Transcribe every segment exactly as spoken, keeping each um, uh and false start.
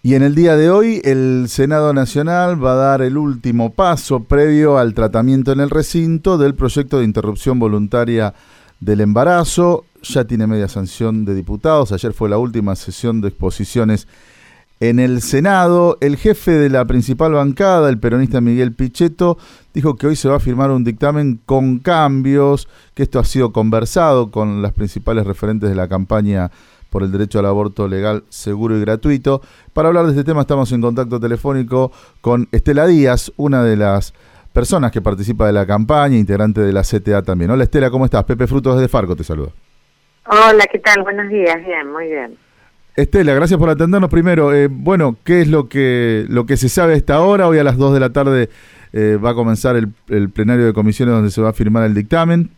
Y en el día de hoy el Senado Nacional va a dar el último paso previo al tratamiento en el recinto del proyecto de interrupción voluntaria del embarazo. Ya tiene media sanción de diputados. Ayer fue la última sesión de exposiciones en el Senado. El jefe de la principal bancada, el peronista Miguel Pichetto, dijo que hoy se va a firmar un dictamen con cambios, que esto ha sido conversado con las principales referentes de la campaña por el derecho al aborto legal, seguro y gratuito. Para hablar de este tema estamos en contacto telefónico con Estela Díaz, una de las personas que participa de la campaña, integrante de la C T A también. Hola Estela, ¿cómo estás? Pepe Frutos desde Farco te saluda. Hola, ¿qué tal? Buenos días, bien, muy bien. Estela, gracias por atendernos. Primero, eh, bueno, ¿qué es lo que lo que se sabe a esta hora? Hoy a las dos de la tarde eh, va a comenzar el, el plenario de comisiones donde se va a firmar el dictamen.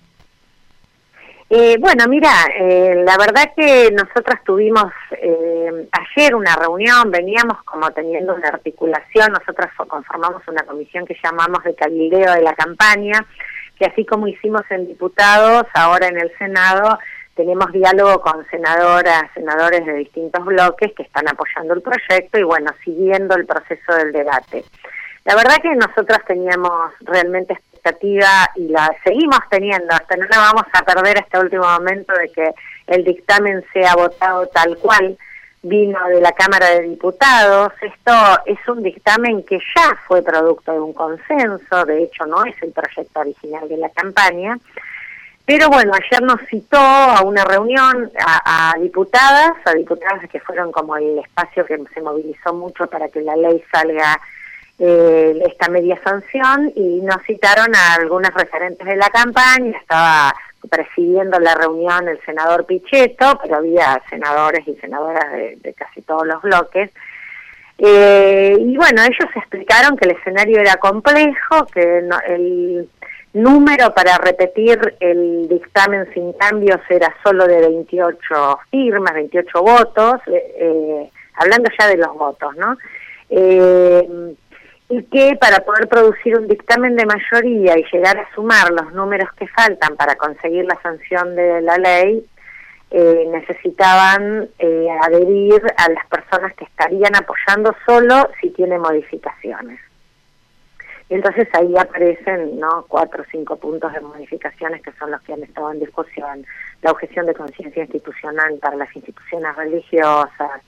Eh, bueno, mira, eh, la verdad que nosotros tuvimos eh, ayer una reunión, veníamos como teniendo una articulación, nosotros conformamos una comisión que llamamos de cabildeo de la campaña, que así como hicimos en diputados, ahora en el Senado tenemos diálogo con senadoras, senadores de distintos bloques que están apoyando el proyecto y bueno, siguiendo el proceso del debate. La verdad que nosotros teníamos realmente expectativa y la seguimos teniendo, hasta no la vamos a perder hasta el último momento de que el dictamen sea votado tal cual vino de la Cámara de Diputados. Esto es un dictamen que ya fue producto de un consenso, de hecho no es el proyecto original de la campaña, pero bueno, ayer nos citó a una reunión a, a diputadas, a diputadas que fueron como el espacio que se movilizó mucho para que la ley salga Eh, esta media sanción, y nos citaron a algunos referentes de la campaña. Estaba presidiendo la reunión el senador Pichetto, pero había senadores y senadoras de, de casi todos los bloques. Eh, y bueno, ellos explicaron que el escenario era complejo, que no, el número para repetir el dictamen sin cambios era solo de veintiocho firmas, veintiocho votos, eh, hablando ya de los votos, ¿no? Eh, y que para poder producir un dictamen de mayoría y llegar a sumar los números que faltan para conseguir la sanción de la ley, eh, necesitaban eh, adherir a las personas que estarían apoyando solo si tiene modificaciones. Y entonces ahí aparecen, ¿no?, cuatro o cinco puntos de modificaciones que son los que han estado en discusión: la objeción de conciencia institucional para las instituciones religiosas,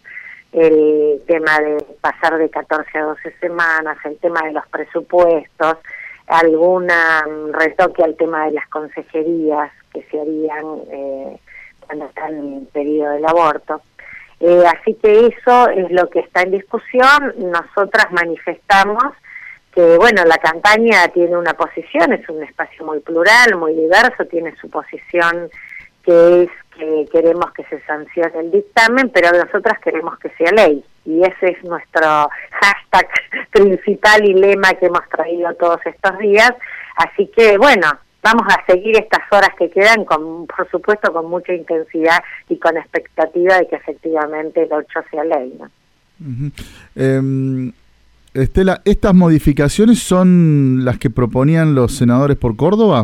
el tema de pasar de catorce a doce semanas, el tema de los presupuestos, alguna retoque al tema de las consejerías que se harían eh, cuando está en el periodo del aborto. Eh, así que eso es lo que está en discusión. Nosotras manifestamos que, bueno, la campaña tiene una posición, es un espacio muy plural, muy diverso, tiene su posición que es que queremos que se sancione el dictamen, pero nosotras queremos que sea ley, y ese es nuestro hashtag principal y lema que hemos traído todos estos días. Así que bueno, vamos a seguir estas horas que quedan, con, por supuesto con mucha intensidad y con expectativa de que efectivamente el ocho sea ley, ¿no? Uh-huh. eh, Estela, ¿estas modificaciones son las que proponían los senadores por Córdoba?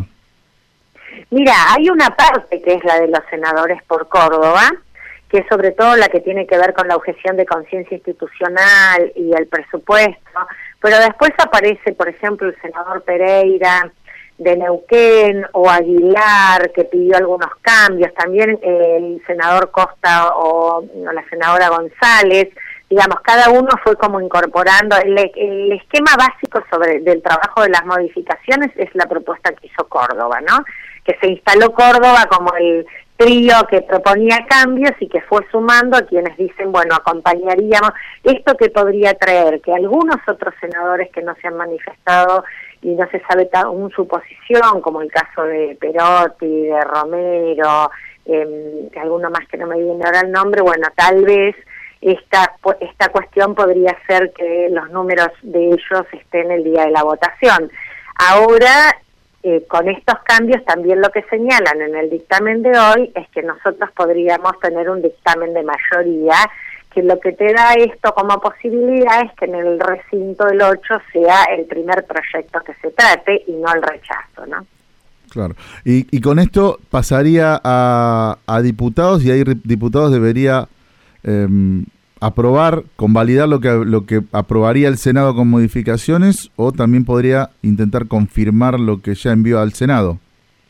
Mira, hay una parte que es la de los senadores por Córdoba, que es sobre todo la que tiene que ver con la objeción de conciencia institucional y el presupuesto, pero después aparece, por ejemplo, el senador Pereira de Neuquén o Aguilar, que pidió algunos cambios, también el senador Costa o, o la senadora González. Digamos, cada uno fue como incorporando el, el esquema básico sobre del trabajo de las modificaciones. Es la propuesta que hizo Córdoba, ¿no? Que se instaló Córdoba como el trío que proponía cambios y que fue sumando a quienes dicen, bueno, acompañaríamos esto que podría traer, que algunos otros senadores que no se han manifestado y no se sabe aún su posición, como el caso de Perotti, de Romero, eh, alguno más que no me viene ahora el nombre, bueno, tal vez esta esta cuestión podría ser que los números de ellos estén el día de la votación. Ahora, eh, con estos cambios, también lo que señalan en el dictamen de hoy es que nosotros podríamos tener un dictamen de mayoría, que lo que te da esto como posibilidad es que en el recinto del ocho sea el primer proyecto que se trate y no el rechazo, ¿no? Claro. Y, y con esto pasaría a, a diputados, y ahí diputados debería eh, aprobar, convalidar lo que lo que aprobaría el Senado con modificaciones, o también podría intentar confirmar lo que ya envió al Senado.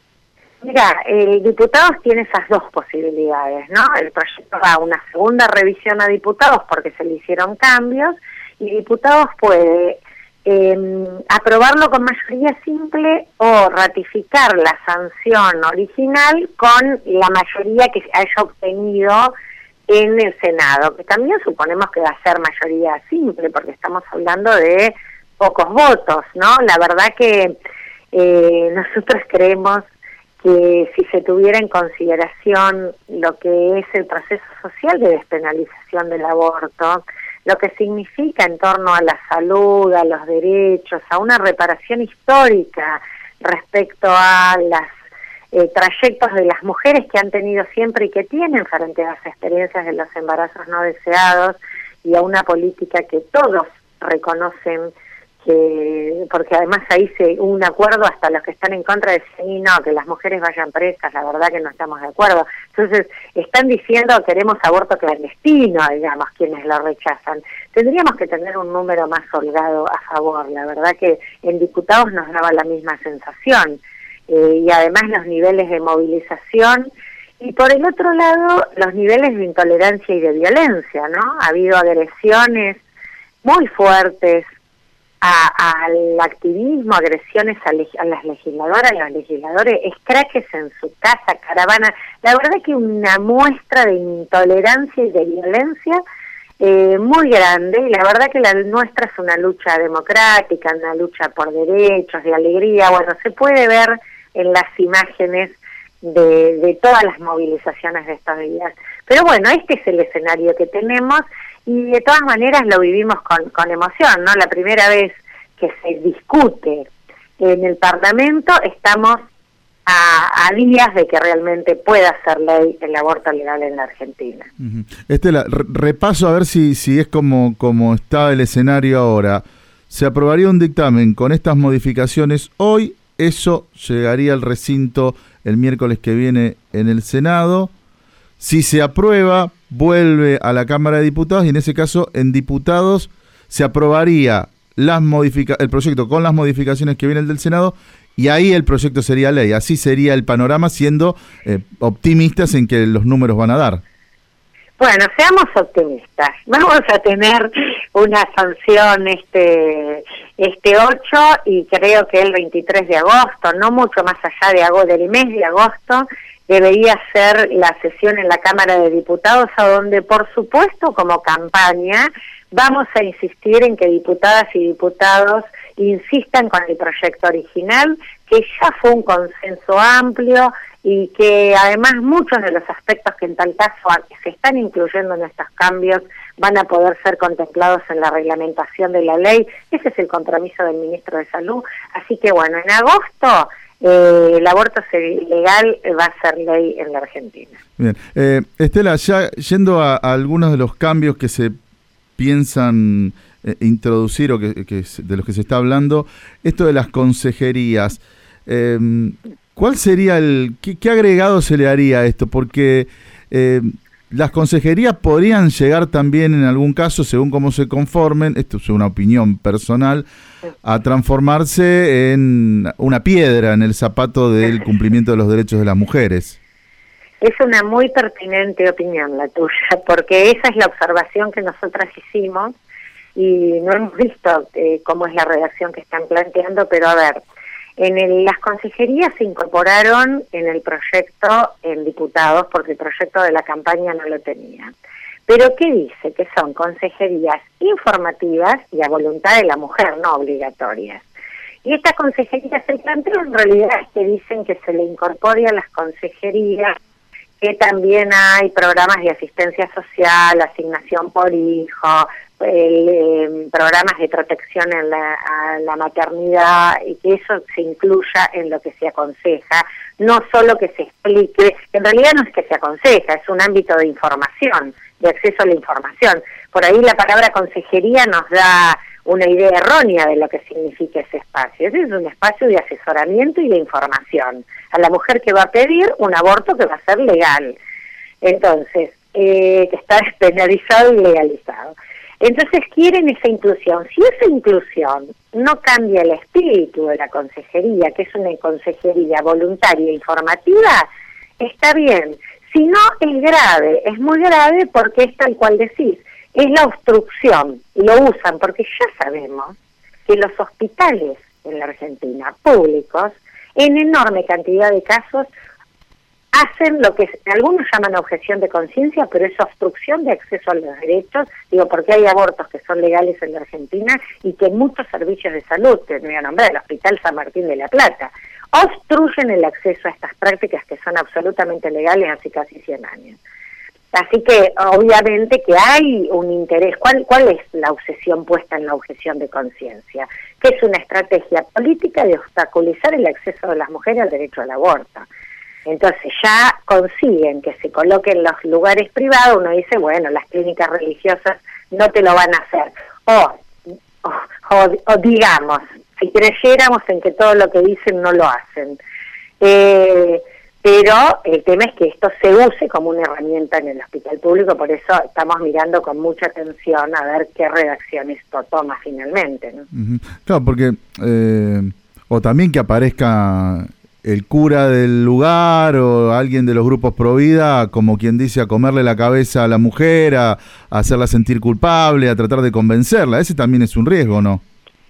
Mira, el diputados tiene esas dos posibilidades, ¿no? El proyecto va a una segunda revisión a diputados porque se le hicieron cambios, y diputados puede eh, aprobarlo con mayoría simple o ratificar la sanción original con la mayoría que haya obtenido en el Senado, que también suponemos que va a ser mayoría simple porque estamos hablando de pocos votos, ¿no? La verdad que eh, nosotros creemos que si se tuviera en consideración lo que es el proceso social de despenalización del aborto, lo que significa en torno a la salud, a los derechos, a una reparación histórica respecto a las eh, trayectos de las mujeres que han tenido siempre y que tienen frente a las experiencias de los embarazos no deseados, y a una política que todos reconocen, que porque además ahí se hubo un acuerdo, hasta los que están en contra decían, y no, que las mujeres vayan presas, la verdad que no estamos de acuerdo. Entonces, están diciendo queremos aborto clandestino, digamos, quienes lo rechazan. Tendríamos que tener un número más holgado a favor, la verdad que en diputados nos daba la misma sensación, eh, y además los niveles de movilización, y por el otro lado, los niveles de intolerancia y de violencia, ¿no? Ha habido agresiones muy fuertes A, al activismo, agresiones a, leg, a las legisladoras, a los legisladores, escraches en su casa, caravana. La verdad que una muestra de intolerancia y de violencia eh, muy grande, y la verdad que la nuestra es una lucha democrática, una lucha por derechos, de alegría. Bueno, se puede ver en las imágenes de, de todas las movilizaciones de estos días. Pero bueno, este es el escenario que tenemos, y de todas maneras lo vivimos con, con emoción, ¿no? La primera vez que se discute en el Parlamento, estamos a, a días de que realmente pueda ser ley el aborto legal en la Argentina. Uh-huh. Estela, re repaso a ver si, si es como, como está el escenario ahora. Se aprobaría un dictamen con estas modificaciones hoy, eso llegaría al recinto el miércoles que viene en el Senado. Si se aprueba, vuelve a la Cámara de Diputados, y en ese caso en diputados se aprobaría las modifica el proyecto con las modificaciones que viene el del Senado, y ahí el proyecto sería ley. Así sería el panorama, siendo eh, optimistas en que los números van a dar. Bueno, seamos optimistas. Vamos a tener una sanción este este ocho, y creo que el veintitrés de agosto, no mucho más allá de agosto, del mes de agosto, debería ser la sesión en la Cámara de Diputados, a donde, por supuesto, como campaña, vamos a insistir en que diputadas y diputados insistan con el proyecto original, que ya fue un consenso amplio, y que además muchos de los aspectos que en tal caso se están incluyendo en estos cambios van a poder ser contemplados en la reglamentación de la ley. Ese es el compromiso del ministro de Salud. Así que bueno, en agosto eh, el aborto legal va a ser ley en la Argentina. Bien, eh, Estela, ya yendo a, a algunos de los cambios que se piensan eh, introducir, o que, que de los que se está hablando, esto de las consejerías, eh, ¿cuál sería el, qué, qué agregado se le haría a esto? Porque eh, las consejerías podrían llegar también en algún caso, según cómo se conformen, esto es una opinión personal, a transformarse en una piedra en el zapato del cumplimiento de los derechos de las mujeres. Es una muy pertinente opinión la tuya, porque esa es la observación que nosotras hicimos, y no hemos visto eh, cómo es la redacción que están planteando, pero a ver, en el, las consejerías se incorporaron en el proyecto en diputados, porque el proyecto de la campaña no lo tenía. Pero ¿qué dice? Que son consejerías informativas y a voluntad de la mujer, no obligatorias. Y estas consejerías, el planteo en realidad es que dicen que se le incorpore a las consejerías que también hay programas de asistencia social, asignación por hijo, el, eh, programas de protección en la, a la maternidad, y que eso se incluya en lo que se aconseja, no solo que se explique. En realidad no es que se aconseja, es un ámbito de información, de acceso a la información. Por ahí la palabra consejería nos da una idea errónea de lo que significa ese espacio. Ese es un espacio de asesoramiento y de información a la mujer que va a pedir un aborto que va a ser legal. Entonces, eh, que está despenalizado y legalizado. Entonces quieren esa inclusión. Si esa inclusión no cambia el espíritu de la consejería, que es una consejería voluntaria e informativa, está bien. Si no, es grave, es muy grave porque es tal cual decís, es la obstrucción, y lo usan porque ya sabemos que los hospitales en la Argentina, públicos, en enorme cantidad de casos, hacen lo que algunos llaman objeción de conciencia, pero es obstrucción de acceso a los derechos, digo, porque hay abortos que son legales en la Argentina y que muchos servicios de salud, que me voy a nombrar, el Hospital San Martín de la Plata, obstruyen el acceso a estas prácticas que son absolutamente legales hace casi cien años. Así que obviamente que hay un interés. ¿Cuál, cuál es la obsesión puesta en la objeción de conciencia? Que es una estrategia política de obstaculizar el acceso de las mujeres al derecho al aborto. Entonces ya consiguen que se coloquen los lugares privados, uno dice, bueno, las clínicas religiosas no te lo van a hacer. O, o, o, o digamos, si creyéramos en que todo lo que dicen no lo hacen. Eh, pero el tema es que esto se use como una herramienta en el hospital público, por eso estamos mirando con mucha atención a ver qué redacción esto toma finalmente, ¿no? Uh-huh. Claro, porque, eh, o también que aparezca el cura del lugar o alguien de los grupos pro vida, como quien dice, a comerle la cabeza a la mujer, a, a hacerla sentir culpable, a tratar de convencerla. Ese también es un riesgo, ¿no?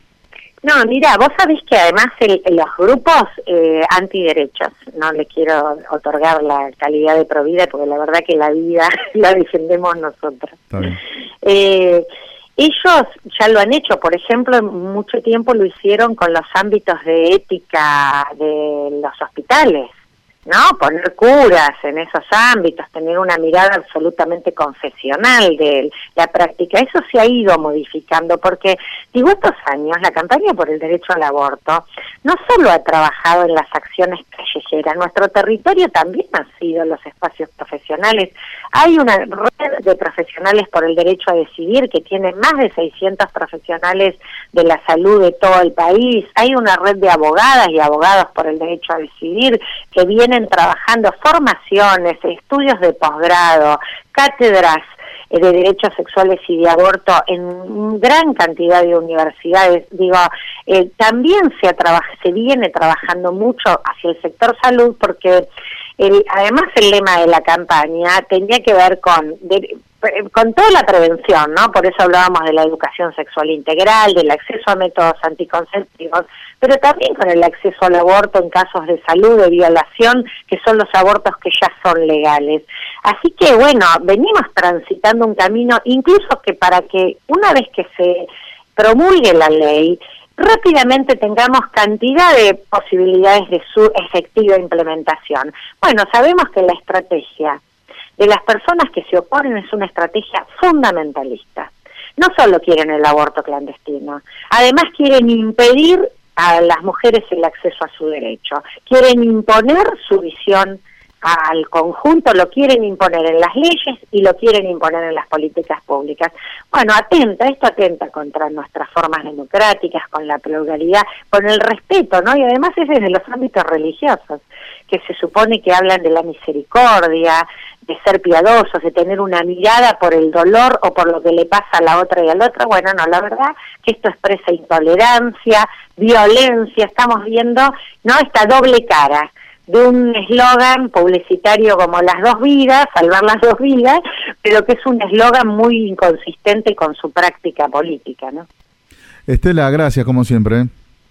No, mira, vos sabés que además el, los grupos eh, antiderechos, no le quiero otorgar la calidad de pro vida, porque la verdad que la vida la defendemos nosotros. Está bien. Eh, ellos ya lo han hecho, por ejemplo, mucho tiempo lo hicieron con los ámbitos de ética de los hospitales, ¿no? Poner curas en esos ámbitos, tener una mirada absolutamente confesional de la práctica. Eso se ha ido modificando porque, digo, estos años la campaña por el derecho al aborto no solo ha trabajado en las acciones callejeras, nuestro territorio también ha sido los espacios profesionales. Hay una red de profesionales por el derecho a decidir que tiene más de seiscientos profesionales de la salud de todo el país. Hay una red de abogadas y abogados por el derecho a decidir que vienen trabajando formaciones, estudios de posgrado, cátedras de derechos sexuales y de aborto en gran cantidad de universidades. Digo, eh, también se, se viene trabajando mucho hacia el sector salud porque el, además el lema de la campaña tenía que ver con... De, con toda la prevención, ¿no? Por eso hablábamos de la educación sexual integral, del acceso a métodos anticonceptivos, pero también con el acceso al aborto en casos de salud, de violación, que son los abortos que ya son legales. Así que, bueno, venimos transitando un camino, incluso que para que una vez que se promulgue la ley, rápidamente tengamos cantidad de posibilidades de su efectiva implementación. Bueno, sabemos que la estrategia de las personas que se oponen es una estrategia fundamentalista. No solo quieren el aborto clandestino, además quieren impedir a las mujeres el acceso a su derecho, quieren imponer su visión al conjunto, lo quieren imponer en las leyes y lo quieren imponer en las políticas públicas. Bueno, atenta, esto atenta contra nuestras formas democráticas, con la pluralidad, con el respeto, ¿no? Y además es desde los ámbitos religiosos, que se supone que hablan de la misericordia, de ser piadosos, de tener una mirada por el dolor o por lo que le pasa a la otra y al otro. Bueno, no, la verdad que esto expresa intolerancia, violencia, estamos viendo, ¿no?, esta doble cara de un eslogan publicitario como las dos vidas, salvar las dos vidas, pero que es un eslogan muy inconsistente con su práctica política, ¿no? Estela, gracias como siempre.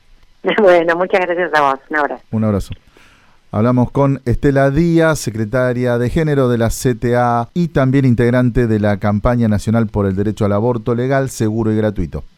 Bueno, muchas gracias a vos, un abrazo. Un abrazo. Hablamos con Estela Díaz, secretaria de Género de la C T A y también integrante de la Campaña Nacional por el Derecho al Aborto Legal, Seguro y Gratuito.